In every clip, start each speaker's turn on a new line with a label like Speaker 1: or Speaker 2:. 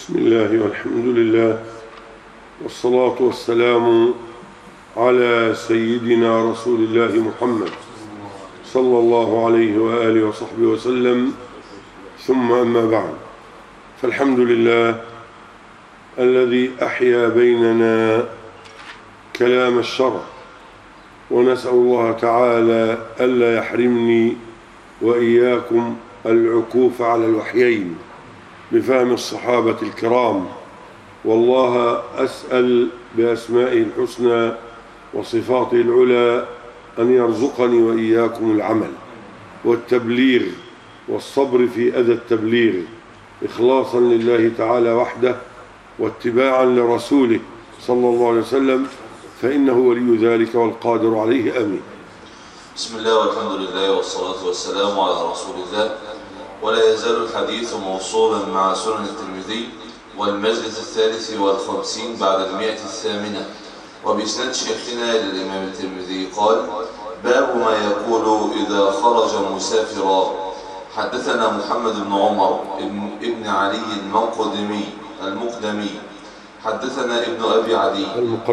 Speaker 1: بسم الله والحمد لله والصلاة والسلام على سيدنا رسول الله محمد صلى الله عليه وآله وصحبه وسلم، ثم أما بعد، فالحمد لله الذي أحيا بيننا كلام الشرع، ونسأل الله تعالى ألا يحرمني وإياكم العكوف على الوحيين بفهم الصحابة الكرام، والله أسأل بأسمائه الحسنى وصفاته العلى أن يرزقني وإياكم العمل والتبليغ والصبر في أذى التبليغ، إخلاصا لله تعالى وحده واتباعا لرسوله صلى الله عليه وسلم، فإنه ولي ذلك والقادر عليه. آمين.
Speaker 2: بسم الله والحمد لله والصلاة والسلام على رسول الله. ولا يزال الحديث موصولا مع سنن الترمذي والمجلس 53 بعد 108، وبإسناد شيخنا للإمام الترمذي قال: باب ما يقول إذا خرج مسافرا. حدثنا محمد بن عمر ابن علي المقدمي حدثنا ابن أبي عدي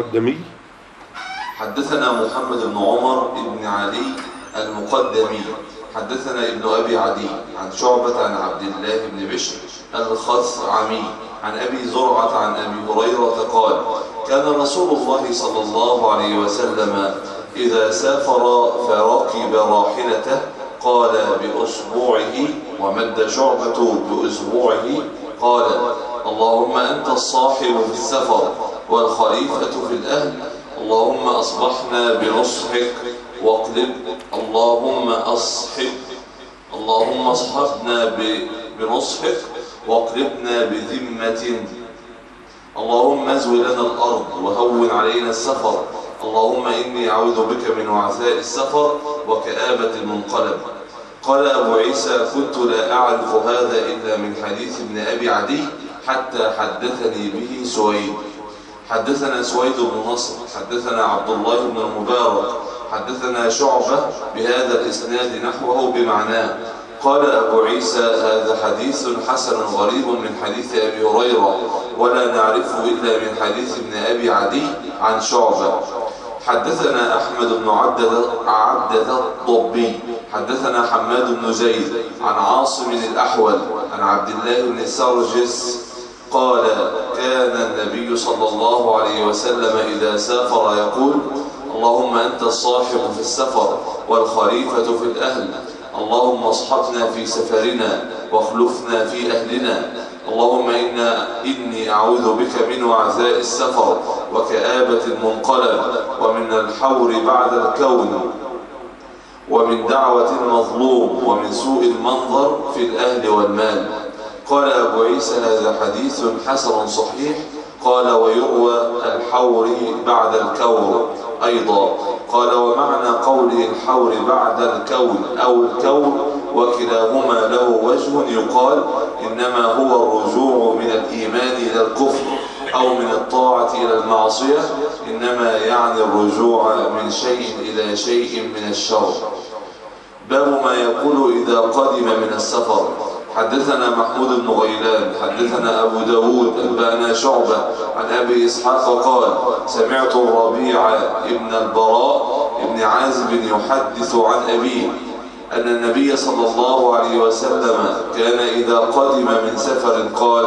Speaker 2: حدثنا محمد بن عمر بن علي المقدمي حدثنا ابن أبي عدي عن شعبة عن عبد الله بن بشر الخثعمي عن أبي زرعة عن أبي هريرة قال: كان رسول الله صلى الله عليه وسلم إذا سافر فركب راحلته قال بأصبعه، ومد شعبة بأصبعه قال: اللهم أنت الصاحب في السفر والخليفة في الأهل، اللهم أصبحنا بنصحك واقلب، اللهم اصحبنا بنصحك واقلبنا بذمة، اللهم ازو لنا الأرض وهون علينا السفر، اللهم إني أعوذ بك من وعثاء السفر وكآبة المنقلب. قال أبو عيسى: كنت لا أعرف هذا إلا من حديث ابن أبي عدي حتى حدثني به سويد. حدثنا سويد بن نصر حدثنا عبد الله بن المبارك حدثنا شعبة بهذا الإسناد نحوه بمعناه. قال أبو عيسى: هذا حديث حسن غريب من حديث أبي هريرة، ولا نعرفه إلا من حديث ابن أبي عدي عن شعبة. حدثنا أحمد بن عبدة الضبي حدثنا حماد بن زيد عن عاصم الأحول عن عبد الله بن سرجس قال: كان النبي صلى الله عليه وسلم إذا سافر يقول: اللهم أنت الصاحب في السفر والخليفة في الأهل، اللهم اصحبنا في سفرنا واخلفنا في أهلنا، اللهم إني أعوذ بك من وعثاء السفر وكآبة المنقلب ومن الحور بعد الكون ومن دعوة المظلوم ومن سوء المنظر في الأهل والمال. قال أبو عيسى: هذا حديث حسن صحيح. قال: ويروى الحور بعد الكور أيضا. قال: ومعنى قوله الحور بعد الكون أو الكون وكلاهما له وجه يقال إنما هو الرجوع من الإيمان إلى الكفر أو من الطاعة إلى المعصية، إنما يعني الرجوع من شيء إلى شيء من الشر. باب ما يقول إذا قدم من السفر. حدثنا محمود بن غيلان حدثنا أبو داود أنبأنا شعبة عن أبي إسحاق قال: سمعت الربيع ابن البراء ابن عازب يحدث عن أبيه أن النبي صلى الله عليه وسلم كان إذا قدم من سفر قال: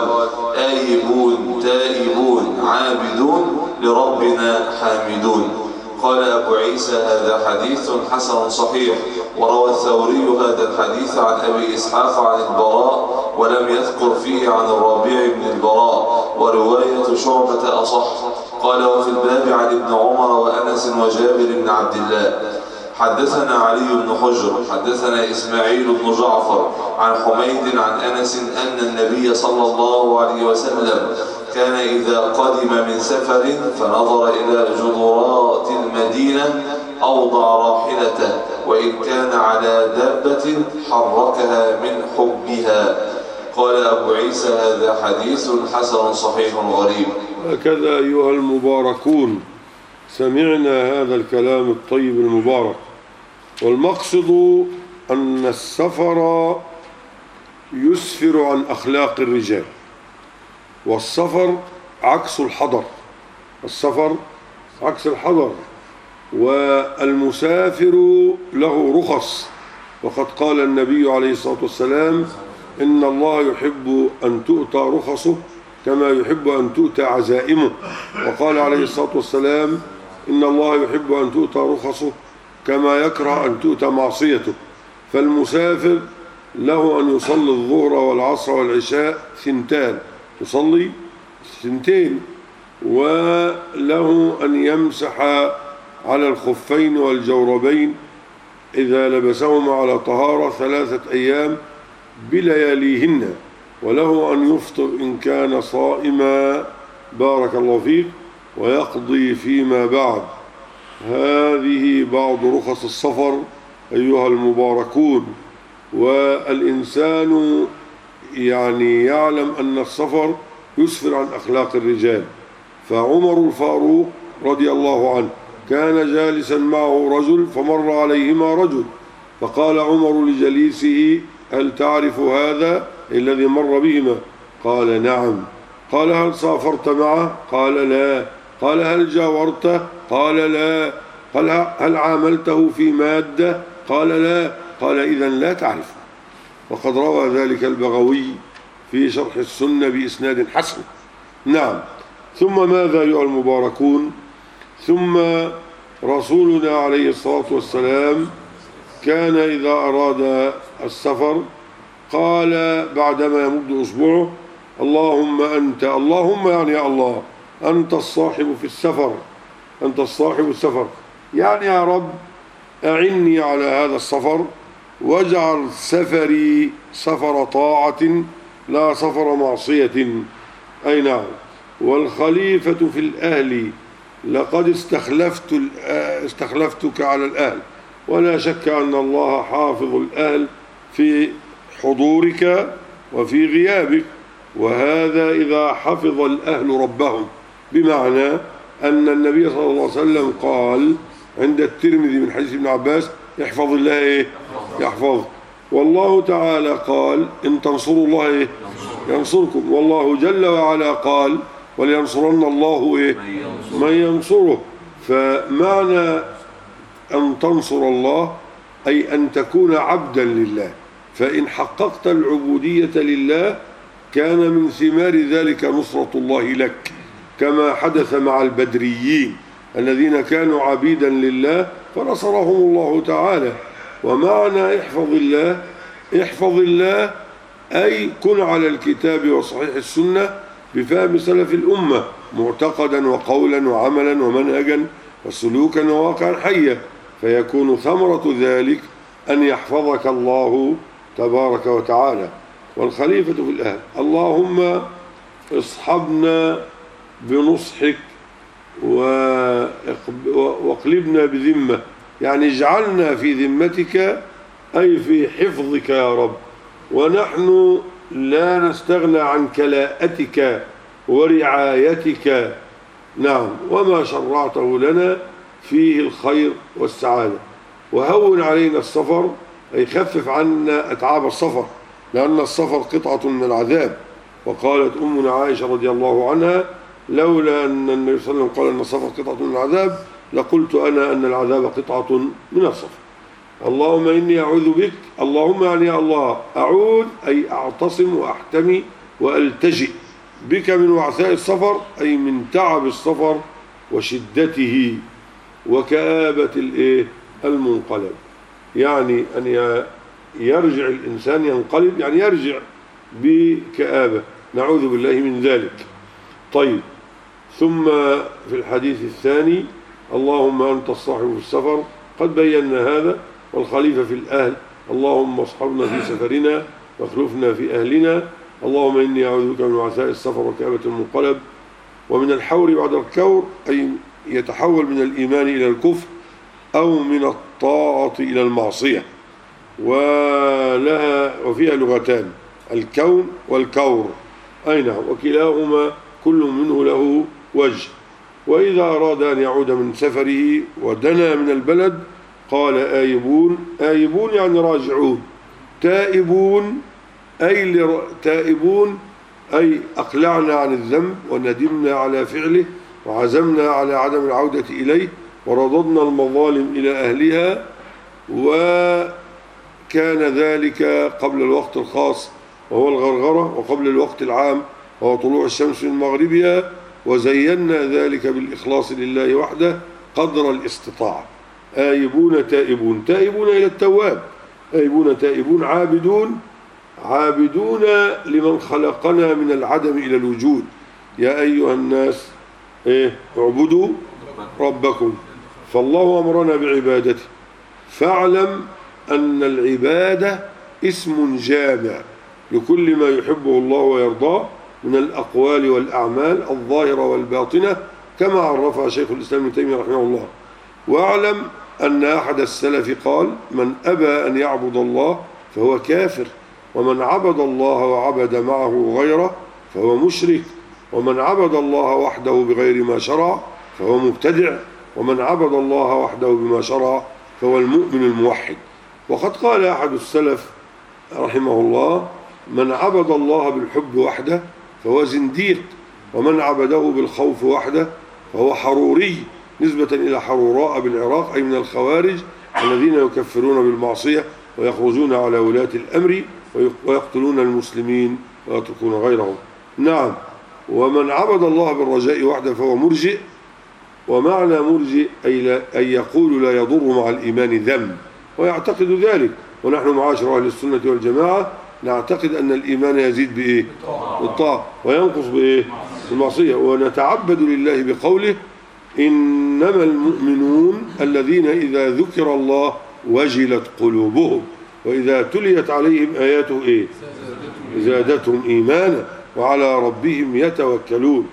Speaker 2: آيبون تائبون عابدون لربنا حامدون. قال أبو عيسى: هذا حديث حسن صحيح. وروى الثوري هذا الحديث عن أبي إسحاق عن البراء ولم يذكر فيه عن الربيع بن البراء، ورواية شعبة أصح. قال: وفي الباب عن ابن عمر وأنس وجابر بن عبد الله. حدثنا علي بن حجر حدثنا إسماعيل بن جعفر عن حميد عن أنس أن النبي صلى الله عليه وسلم كان إذا قدم من سفر فنظر إلى جدرات المدينة أوضع راحلته، وإن كان على دابة حركها من حبها. قال أبو عيسى: هذا حديث حسن صحيح غريب.
Speaker 1: هكذا أيها المباركون سمعنا هذا الكلام الطيب المبارك، والمقصد أن السفر يسفر عن أخلاق الرجال، والسفر عكس الحضر. السفر عكس الحضر. والمسافر له رخص، وقد قال النبي عليه الصلاة والسلام: إن الله يحب أن تؤتى رخصه كما يحب أن تؤتى عزائمه. وقال عليه الصلاة والسلام: إن الله يحب أن تؤتى رخصه كما يكره أن تؤتى معصيته. فالمسافر له أن يصلي الظهر والعصر والعشاء 2، يصلي 2، وله أن يمسح على الخفين والجوربين إذا لبسهما على طهارة 3 أيام بلياليهن، وله أن يفطر إن كان صائما، بارك الله فيك، ويقضي فيما بعد. هذه بعض رخص السفر أيها المباركون. والإنسان يعلم أن السفر يسفر عن أخلاق الرجال. فعمر الفاروق رضي الله عنه كان جالسا معه رجل فمر عليهما رجل، فقال عمر لجليسه: هل تعرف هذا الذي مر بهما؟ قال: نعم. قال: هل سافرت معه؟ قال: لا. قال: هل جاورته؟ قال: لا. قال: هل عاملته في مادة؟ قال: لا. قال: إذن لا تعرف. وقد روى ذلك البغوي في شرح السنة بإسناد حسن. نعم. ثم ماذا أيها المباركون؟ ثم رسولنا عليه الصلاة والسلام كان إذا أراد السفر قال بعدما يمد أصبعه: اللهم أنت، اللهم يعني يا الله، أنت الصاحب في السفر، أنت الصاحب السفر، يعني يا رب أعني على هذا السفر، واجعل سفري سفر طاعة لا سفر معصية. أي نعم. والخليفة في الأهل، لقد استخلفتك على الأهل، ولا شك أن الله حافظ الأهل في حضورك وفي غيابك. وهذا إذا حفظ الأهل ربهم، بمعنى أن النبي صلى الله عليه وسلم قال عند الترمذي من حديث ابن عباس: يحفظ الله إيه؟ يحفظ. والله تعالى قال: إن تنصروا الله إيه؟ ينصركم. والله جل وعلا قال: ولينصرن الله إيه؟ من ينصره. فمعنى أن تنصر الله أي أن تكون عبدا لله، فإن حققت العبودية لله كان من ثمار ذلك نصرة الله لك، كما حدث مع البدريين الذين كانوا عبيدا لله فنصرهم الله تعالى. ومعنى احفظ الله، احفظ الله أي كن على الكتاب وصحيح السنة بفهم سلف الأمة، معتقدا وقولا وعملا ومنهجا وسلوكا وواقعا حيا، فيكون ثمرة ذلك أن يحفظك الله تبارك وتعالى. والخليفة في الأهل: اللهم اصحبنا بنصحك واقلبنا بذمة، يعني اجعلنا في ذمتك أي في حفظك يا رب، ونحن لا نستغنى عن كلاءتك ورعايتك. نعم. وما شرعته لنا فيه الخير والسعادة. وهون علينا السفر، أي خفف عنا أتعاب السفر، لأن السفر قطعة من العذاب. وقالت أمنا عائشة رضي الله عنها: لولا أن النبي صلى الله عليه وسلم قال أن السفر قطعة من العذاب لقلت أنا أن العذاب قطعة من السفر. اللهم إني أعوذ بك، اللهم يعني يا الله، أعوذ أي أعتصم وأحتمي وألتجئ بك من وعثاء السفر، أي من تعب السفر وشدته وكآبة المنقلب، يعني أن يرجع الإنسان، ينقلب يعني يرجع بكآبة، نعوذ بالله من ذلك. طيب. ثم في الحديث الثاني: اللهم أنت الصاحب في السفر، قد بينا هذا. والخليفة في الأهل: اللهم اصحبنا في سفرنا واخلفنا في أهلنا. اللهم إني أعوذ بك من وعثاء السفر وكآبة المنقلب ومن الحور بعد الكور، أي يتحول من الإيمان إلى الكفر أو من الطاعة إلى المعصية. وفيها لغتان: الكون والكور، أي نعم، وكلاهما كل منه له وجه. وإذا أراد أن يعود من سفره ودنا من البلد قال: آيبون، آيبون يعني راجعون، تائبون أي تائبون أي أقلعنا عن الذنب وندمنا على فعله وعزمنا على عدم العودة إليه ورددنا المظالم إلى أهلها، وكان ذلك قبل الوقت الخاص وهو الغرغرة، وقبل الوقت العام وهو طلوع الشمس من مغربها، وزينا ذلك بالإخلاص لله وحده قدر الاستطاعة. آيبون تائبون، تائبون إلى التواب، آيبون تائبون عابدون، عابدون لمن خلقنا من العدم إلى الوجود. يا أيها الناس اعبدوا ربكم، فالله أمرنا بعبادته، فاعلم أن العبادة اسم جامع لكل ما يحبه الله ويرضاه من الأقوال والأعمال الظاهرة والباطنة كما عرفها شيخ الإسلام ابن تيمية رحمه الله. واعلم أن أحد السلف قال: من أبى أن يعبد الله فهو كافر، ومن عبد الله وعبد معه غيره فهو مشرك، ومن عبد الله وحده بغير ما شرع فهو مبتدع، ومن عبد الله وحده بما شرع فهو المؤمن الموحد. وقد قال أحد السلف رحمه الله: من عبد الله بالحب وحده فهو زنديق، ومن عبده بالخوف وحده فهو حروري، نسبة إلى حروراء بالعراق، أي من الخوارج الذين يكفرون بالمعصية ويخرجون على ولاة الأمر ويقتلون المسلمين ويتركون غيرهم. نعم. ومن عبد الله بالرجاء وحده فهو مرجئ، ومعنى مرجئ أي يقول لا يضر مع الإيمان ذنب ويعتقد ذلك. ونحن معاشر أهل السنة والجماعة نعتقد أن الإيمان يزيد بإيه؟ بالطاعة، وينقص بإيه؟ بالمعصية. ونتعبد لله بقوله: إنما المؤمنون الذين إذا ذكر الله وجلت قلوبهم وإذا تليت عليهم آياته إيه؟ زادتهم إيمانا وعلى ربهم يتوكلون.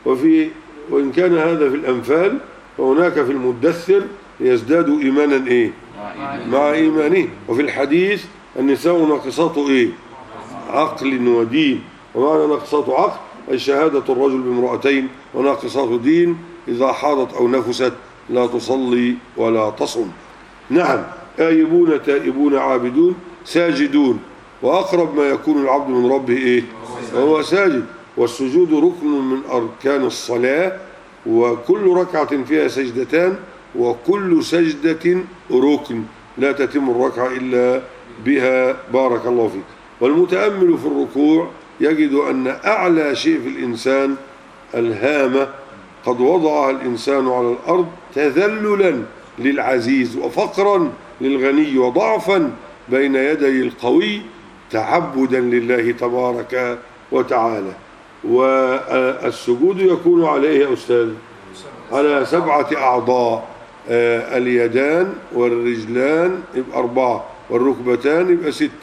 Speaker 1: وإن كان هذا في الأنفال، فهناك في المدثر يزدادوا إيمانا إيه؟ مع إيمانه. وفي الحديث: النساء ناقصات إيه؟ عقل ودين. ومعنى ناقصات عقل أي شهادة الرجل بامرأتين، وناقصات دين إذا حاضت أو نفست لا تصلي ولا تصم. نعم. آيبون تائبون عابدون ساجدون، وأقرب ما يكون العبد من ربه إيه؟ وهو ساجد. والسجود ركن من أركان الصلاة، وكل ركعة فيها سجدتان، وكل سجدة ركن، لا تتم الركعة إلا بها. بارك الله فيك. والمتأمل في الركوع يجد أن أعلى شيء في الإنسان الهامة قد وضعها الإنسان على الأرض تذللا للعزيز وفقرا للغني وضعفا بين يدي القوي تعبدا لله تبارك وتعالى. والسجود يكون عليه يا أستاذ على 7 أعضاء: اليدان والرجلان يبقى 4، والركبتان يبقى 6،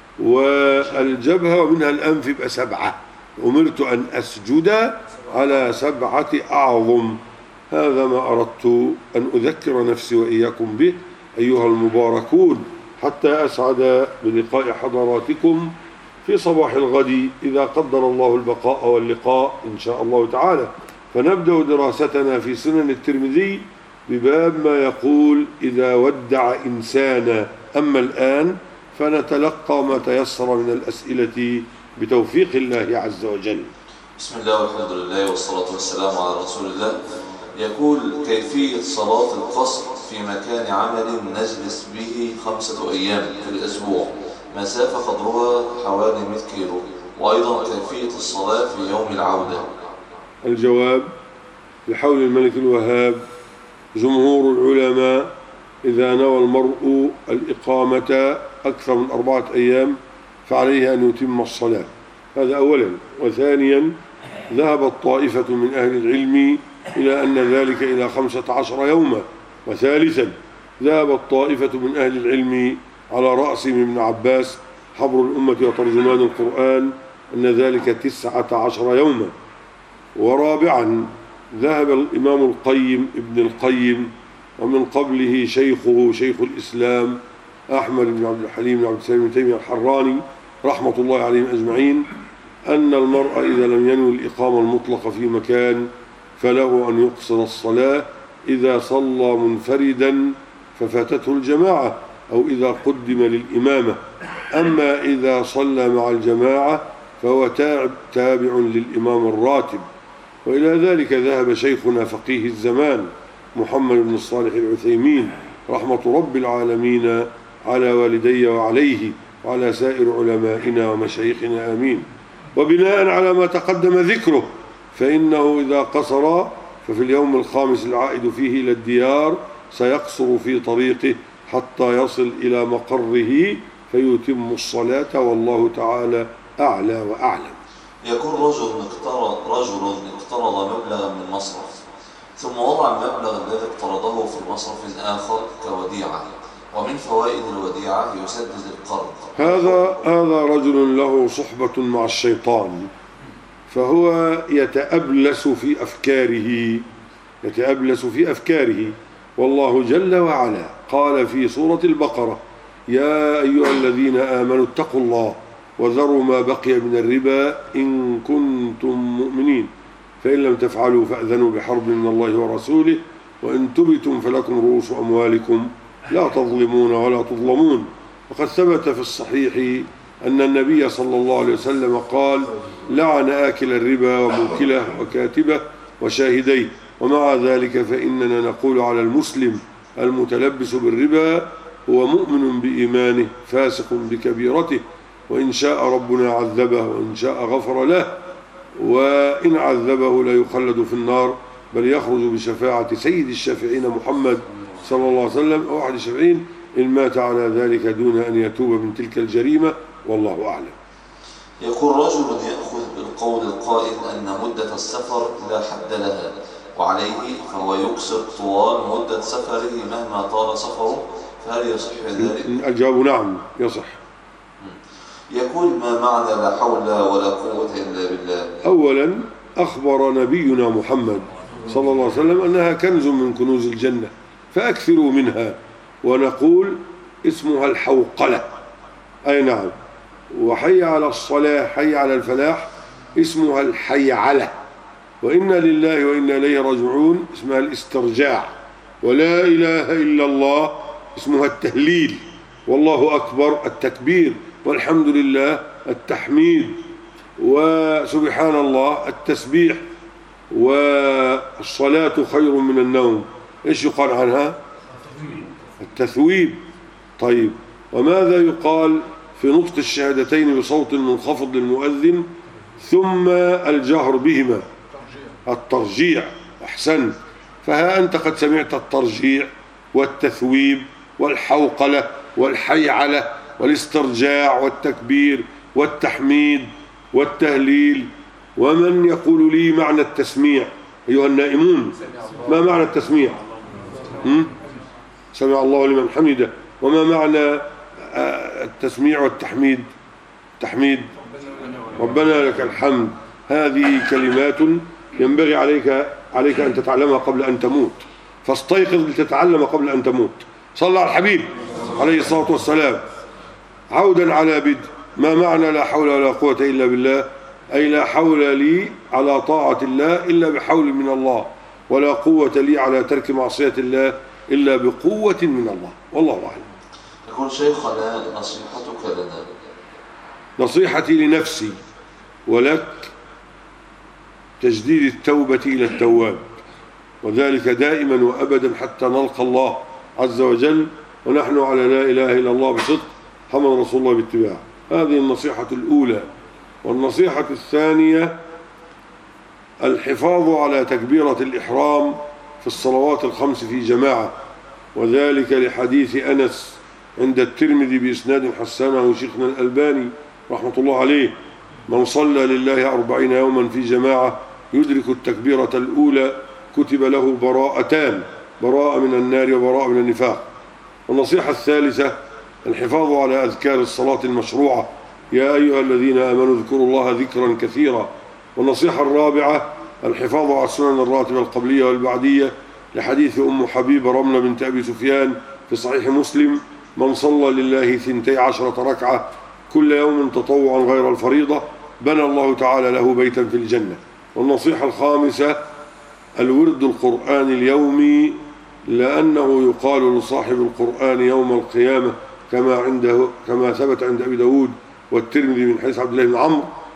Speaker 1: والجبهة ومنها الأنف يبقى 7. أمرت أن أسجد على 7 أعظم. هذا ما أردت أن أذكر نفسي وإياكم به أيها المباركون، حتى أسعد بلقاء حضراتكم في صباح الغد إذا قدر الله البقاء واللقاء إن شاء الله تعالى. فنبدأ دراستنا في سنن الترمذي بباب ما يقول: إذا ودع إنسانا. أما الآن فنتلقى ما تيسر من الأسئلة بتوفيق الله عز وجل.
Speaker 2: بسم الله والحمد لله والصلاة والسلام على رسول الله. يقول: كيفية صلاة القصر في مكان عمل نجلس به 5 أيام في الأسبوع، مسافة قدرها حوالي 100 كيلو، وأيضا كيفية الصلاة في يوم العودة.
Speaker 1: الجواب: بحول الملك الوهاب جمهور العلماء إذا نوى المرء الإقامة أكثر من 4 أيام فعليه أن يتم الصلاة. هذا أولا. وثانيا ذهبت طائفة من أهل العلم إلى أن ذلك إلى 15 يوما. وثالثا ذهبت طائفة من أهل العلم على رأسهم ابن عباس حبر الأمة وترجمان القرآن أن ذلك 19 يوما. ورابعا ذهب الإمام القيم ابن القيم ومن قبله شيخه شيخ الإسلام أحمد بن عبد الحليم بن عبد السلام بن تيمية الحراني رحمة الله عليهم أجمعين أن المرء إذا لم ينوي الإقامة المطلقة في مكان فله أن يقصر الصلاة إذا صلى منفردا ففاتته الجماعة، أو إذا قدم للإمامة. أما إذا صلى مع الجماعة فهو تابع للإمام الراتب. وإلى ذلك ذهب شيخنا فقيه الزمان محمد بن الصالح العثيمين رحمة رب العالمين على والدي وعليه وعلى سائر علمائنا ومشايخنا آمين. وبناء على ما تقدم ذكره فإنه إذا قصر ففي اليوم الخامس العائد فيه إلى الديار سيقصر في طريقه حتى يصل إلى مقره فيتم الصلاة، والله تعالى أعلى وأعلم.
Speaker 2: يكون رجل اقترض مبلغا من مصرف ثم وضع المبلغ الذي اقترضه في مصرف آخر كوديعة، ومن فوائد الوديعة يسدد القرض.
Speaker 1: هذا رجل له صحبة مع الشيطان، فهو يتأبلس في أفكاره. والله جل وعلا قال في سورة البقرة: يا أيها الذين آمنوا اتقوا الله وذروا ما بقي من الربا إن كنتم مؤمنين فإن لم تفعلوا فأذنوا بحرب من الله ورسوله وإن تبتم فلكم رؤوس أموالكم لا تظلمون ولا تظلمون. وقد ثبت في الصحيح أن النبي صلى الله عليه وسلم قال: لعن آكل الربا وموكله وكاتبه وشاهديه. ومع ذلك فإننا نقول على المسلم المتلبس بالربا هو مؤمن بإيمانه فاسق بكبيرته، وإن شاء ربنا عذبه وإن شاء غفر له، وإن عذبه لا يخلد في النار بل يخرج بشفاعة سيد الشافعين محمد صلى الله عليه وسلم أو أحد الشافعين إن مات على ذلك دون أن يتوب من تلك الجريمة، والله أعلم.
Speaker 2: يقول رجل يأخذ بالقول القائل أن مدة السفر لا حد لها وعليه فهو يقصر طوال مدة سفره مهما طال سفره، فهل يصح ذلك؟
Speaker 1: الجواب نعم يصح.
Speaker 2: يقول: ما معنى لا حول ولا قوة إلا بالله؟
Speaker 1: أولا أخبر نبينا محمد صلى الله عليه وسلم أنها كنز من كنوز الجنة فأكثروا منها، ونقول اسمها الحوقلة، أي نعم. وحي على الصلاة حي على الفلاح اسمها الحيعلة. وإنا لله وإنا إليه راجعون اسمها الاسترجاع. ولا إله إلا الله اسمها التهليل. والله أكبر التكبير. والحمد لله التحميد. وسبحان الله التسبيح. والصلاة خير من النوم إيش يقال عنها؟ التثويب. طيب، وماذا يقال في نطق الشهادتين بصوت منخفض للمؤذن ثم الجهر بهما؟ الترجيع. أحسن. فها أنت قد سمعت الترجيع والتثويب والحوقلة والحيعلة والاسترجاع والتكبير والتحميد والتهليل. ومن يقول لي معنى التسميع أيها النائمون؟ ما معنى التسميع؟ سمع الله لمن حمده. وما معنى التسميع والتحميد؟ تحميد ربنا لك الحمد. هذه كلمات ينبغي عليك أن تتعلمها قبل أن تموت، فاستيقظ لتتعلم قبل أن تموت. صلى على الحبيب عليه الصلاة والسلام. عودا على بدء، ما معنى لا حول ولا قوة إلا بالله؟ أي لا حول لي على طاعة الله إلا بحول من الله، ولا قوة لي على ترك معصية الله إلا بقوة من الله، والله أعلم.
Speaker 2: يقول شيخنا: نصيحتك لنا؟
Speaker 1: نصيحتي لنفسي ولك تجديد التوبة إلى التواب، وذلك دائما وأبدا حتى نلقى الله عز وجل ونحن على لا إله إلا الله بصدق محمد رسول الله باتباع. هذه النصيحة الأولى. والنصيحة الثانية الحفاظ على تكبيرة الإحرام في الصلوات الخمس في جماعة، وذلك لحديث أنس عند الترمذي بإسناد حسنه شيخنا الألباني رحمة الله عليه: من صلى لله 40 يوما في جماعة يدرك التكبيرة الأولى كتب له براءتان، براءة من النار وبراءة من النفاق. والنصيحة الثالثة الحفاظ على أذكار الصلاة المشروعة: يا أيها الذين آمنوا اذكروا الله ذكرا كثيرا. والنصيحة الرابعة الحفاظ على السنن الراتبة القبلية والبعدية لحديث أم حبيبة رملة بنت أبي سفيان في صحيح مسلم: من صلى لله 12 ركعة كل يوم تطوعا غير الفريضة بنى الله تعالى له بيتا في الجنة. والنصيحة الخامسة الورد القرآن اليومي، لأنه يقال لصاحب القرآن يوم القيامة كما ثبت عند أبي داود والترمذي من حديث عبد الله بن عمرو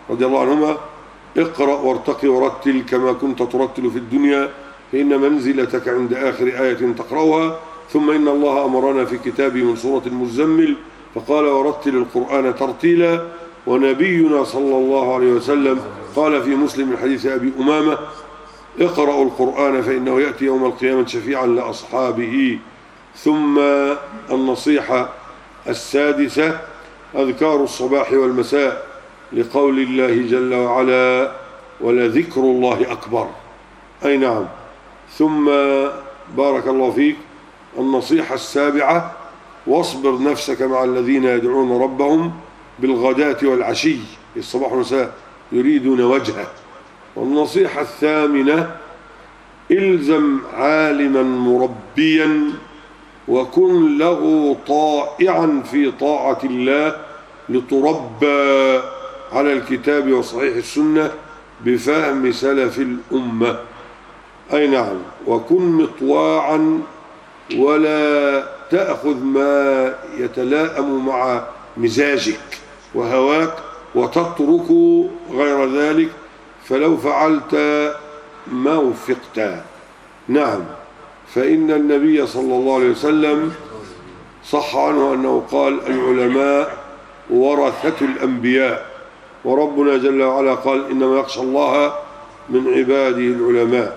Speaker 1: رضي الله عنهما: اقرأ وارتقي ورتل كما كنت ترتل في الدنيا، فإن منزلتك عند آخر آية تقرأها. ثم إن الله أمرنا في كتابه من سورة المزمل فقال: ورتل القرآن ترتيلا. ونبينا صلى الله عليه وسلم قال في مسلم من حديث أبي أمامة: اقرأوا القرآن فإنه يأتي يوم القيامة شفيعا لأصحابه. ثم النصيحة السادسة: أذكار الصباح والمساء، لقول الله جل وعلا: ولذكر الله أكبر. أي نعم. ثم بارك الله فيك النصيحة السابعة: واصبر نفسك مع الذين يدعون ربهم بالغداة والعشي، الصباح والمساء، يريدون وجهه. والنصيحة الثامنة: الزم عالما مربيا وكن له طائعا في طاعة الله لتربى على الكتاب وصحيح السنة بفهم سلف الأمة. أي نعم. وكن مطواعا ولا تأخذ ما يتلائم مع مزاجك وهواك وتترك غير ذلك، فلو فعلت ما وفقت. نعم. فإن النبي صلى الله عليه وسلم صح عنه أنه قال: العلماء ورثة الأنبياء، وربنا جل وعلا قال: إنما يخشى الله من عباده العلماء.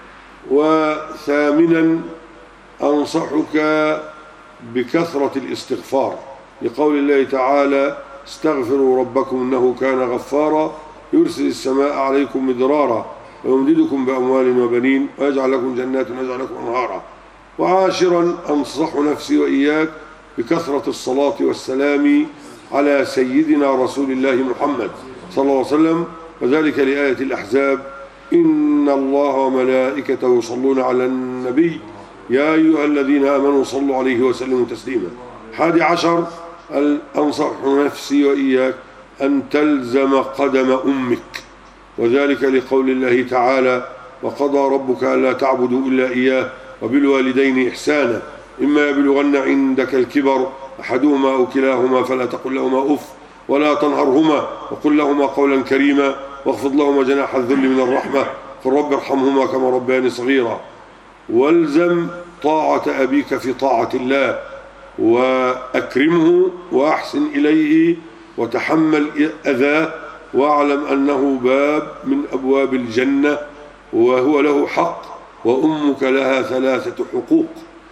Speaker 1: وثامنا أنصحك بكثرة الاستغفار، لقول الله تعالى: استغفروا ربكم إنه كان غفارا يرسل السماء عليكم مدرارا ويمددكم بأموال وبنين ويجعل لكم جنات ويجعل لكم أنهارا. وعاشرا أنصح نفسي وإياك بكثرة الصلاة والسلام على سيدنا رسول الله محمد صلى الله عليه وسلم، وذلك لآية الأحزاب: إن الله وملائكته يصلون على النبي يا أيها الذين آمنوا صلوا عليه وسلموا تسليما. 11 أنصح نفسي وإياك أن تلزم قدم أمك، وذلك لقول الله تعالى: وقضى ربك ألا تعبدوا إلا إياه وبالوالدين إحسانا إما يبلغن عندك الكبر أحدهما أو كلاهما فلا تقل لهما أف ولا تنهرهما وقل لهما قولا كريما واخفض لهما جناح الذل من الرحمة قل رب ارحمهما كما ربياني صغيرا. والزم طاعة أبيك في طاعة الله وأكرمه وأحسن إليه وتحمل أذاه، واعلم أنه باب من أبواب الجنة وهو له حق، وأمك لها 3 حقوق.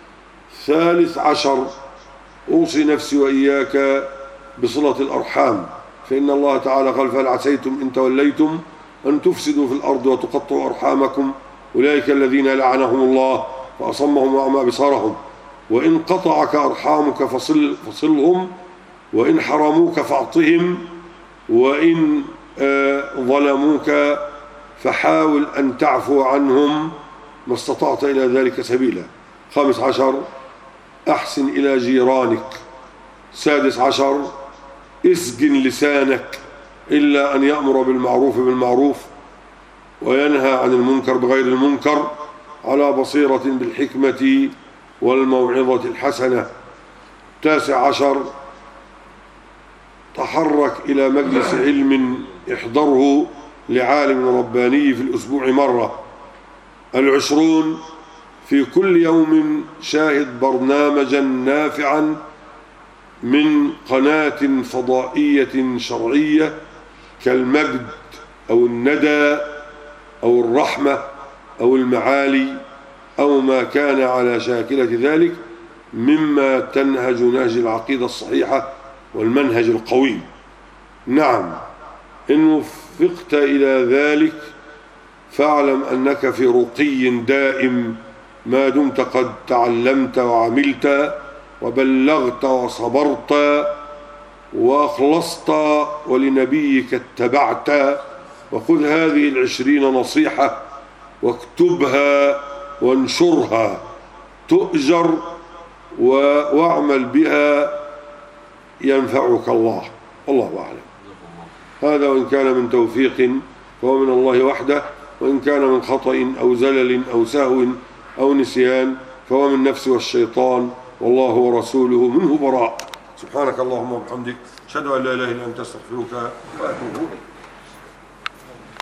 Speaker 1: 13 أوصي نفسي وإياك بصلة الأرحام، فإن الله تعالى قال: فهل عسيتم إن توليتم أن تفسدوا في الأرض وتقطعوا أرحامكم أولئك الذين لعنهم الله فأصمهم وأعمى أبصارهم. وإن قطعك أرحامك فصلهم، وإن حرموك فاعطهم، وإن ظلموك فحاول أن تعفو عنهم ما استطعت إلى ذلك سبيلا. 15 أحسن إلى جيرانك. 16 اسجن لسانك إلا أن يأمر بالمعروف بالمعروف وينهى عن المنكر بغير المنكر على بصيرة بالحكمة والموعظة الحسنة. 19 تحرك إلى مجلس علم احضره لعالم رباني في الأسبوع مرة. 20 في كل يوم شاهد برنامجا نافعا من قناة فضائية شرعية كالمجد أو الندى أو الرحمة أو المعالي أو ما كان على شاكلة ذلك مما تنهج نهج العقيدة الصحيحة والمنهج القويم. نعم، إن وفقت إلى ذلك فاعلم أنك في رقي دائم ما دمت قد تعلمت وعملت وبلغت وصبرت وأخلصت ولنبيك اتبعت. وخذ هذه 20 نصيحة واكتبها وانشرها تؤجر واعمل بها ينفعك الله، والله أعلم. هذا وإن كان من توفيق فهو من الله وحده، وإن كان من خطأ أو زلل أو سهو أو نسيان فهو من نفسه والشيطان، والله ورسوله منه براء. سبحانك اللهم وبحمدك أشهد أن لا إله إلا أنت أستغفرك وأتوب إليك.